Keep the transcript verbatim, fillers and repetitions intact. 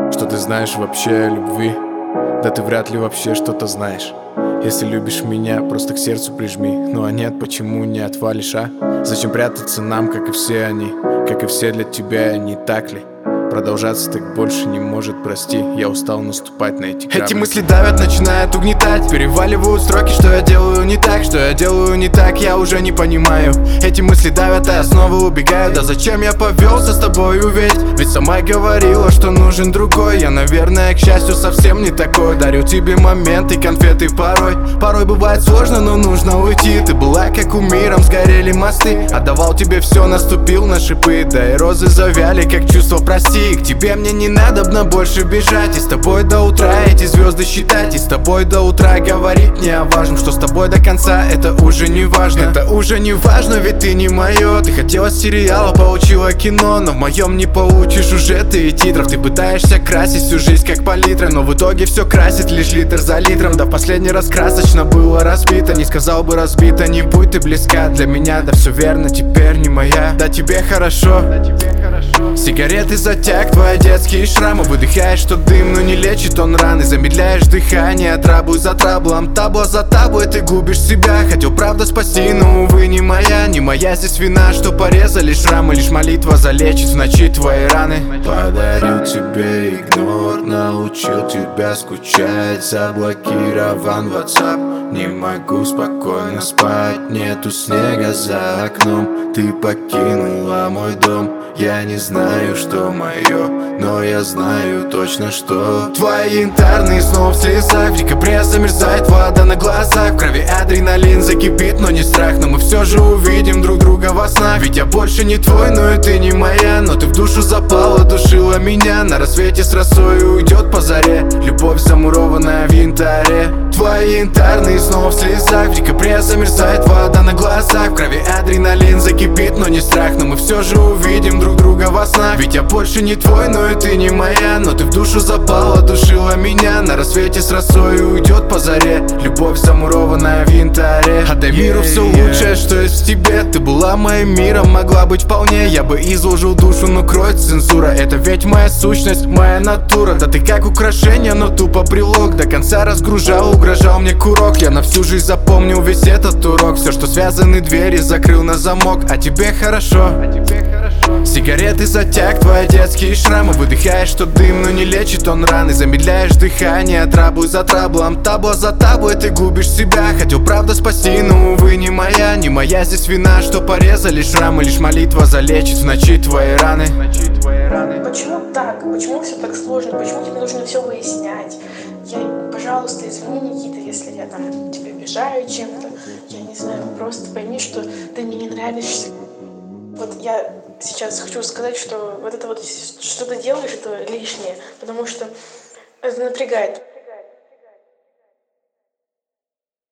Что ты знаешь вообще о любви? Да ты вряд ли вообще что-то знаешь. Если любишь меня, просто к сердцу прижми. Ну а нет, почему не отвалишь, а? Зачем прятаться нам, как и все они? Как и все для тебя, не так ли? Продолжаться так больше не может, прости. Я устал наступать на эти грабли. Эти мысли давят, начинают угнетать. Переваливают строки, что я делаю не так. Что я делаю не так, я уже не понимаю. Эти мысли давят, а я снова убегаю. Да зачем я повелся с тобою, ведь Ведь сама говорила, что нужен другой. Я, наверное, к счастью, совсем не такой. Дарю тебе моменты, конфеты порой. Порой бывает сложно, но нужно уйти. Ты была как кумиром, сгорели мосты. Отдавал тебе все, наступил на шипы. Да и розы завяли, как чувство прости. К тебе мне не надобно больше бежать. И с тобой до утра эти звезды считать. И с тобой до утра говорить не о важном. Что с тобой до конца, это уже не важно. Это уже не важно, ведь ты не мое. Ты хотела сериала, получила кино. Но в моем не получишь уже ты и титров. Ты пытаешься красить всю жизнь как палитра. Но в итоге все красит лишь литр за литром. Да в последний раз красочно было разбито. Не сказал бы разбито, не будь ты близка. Для меня, да все верно, теперь не моя. Да тебе хорошо, да тебе хорошо. Сигареты затяг, твои детские шрамы. Выдыхаешь, что дым, но не лечит он раны. Замедляешь дыхание, трабу за траблом. Табла за таблой ты губишь себя. Хотел правда спасти, но увы не моя. Не моя здесь вина, что порезали шрамы. Лишь молитва залечит в ночи твои раны. Подарю тебе игнор, научил тебя скучать. Заблокирован WhatsApp, не могу спокойно спать. Нету снега за окном, ты покинула мой дом. Я не знаю, что мое, но я знаю точно, что твои янтарные снова в слезах. В декабре замерзает вода на глазах. В крови адреналин закипит, но не страх. Но мы все же увидим друг друга во снах. Ведь я больше не твой, но и ты не моя. Но ты в душу запала, душила меня. На рассвете с росой уйдет по заре. Любовь замурованная в янтаре. Твои янтарные снова в слезах. В декабре замерзает вода на глазах. В крови адреналин закипит, но не страх. Но мы все же увидим друг друга во снах. Ведь я больше не твой, но и ты не моя. Но ты в душу запала, душила меня. На рассвете с росой уйдет по заре. Любовь замурованная в янтаре. Отдай миру все лучшее, что есть в тебе. Ты была моим миром, могла быть вполне. Я бы изложил душу, но кроет цензура. Это ведь моя сущность, моя натура. Да ты как украшение, но тупо брелок. До конца разгружал, угрожал мне курок. Я на всю жизнь запомнил весь этот урок. Все, что связаны двери, закрыл на замок. А тебе хорошо, а тебе хорошо. Сигареты затяг, твои детские шрамы. Выдыхаешь, что дым, но не лечит он раны. Замедляешь дыхание, трабу за траблом. Табла за таблой ты губишь себя. Хотел правда спасти, но увы не моя. Не моя здесь вина, что порезали шрамы. Лишь молитва залечит в ночи твои раны. Почему так? Почему все так сложно? Почему тебе нужно все выяснять? Я, пожалуйста, извини, Никита, если я там тебе мешаю чем-то. Я не знаю, просто пойми, что ты мне не нравишься. Вот я сейчас хочу сказать, что вот это вот, что ты делаешь, это лишнее, потому что это напрягает.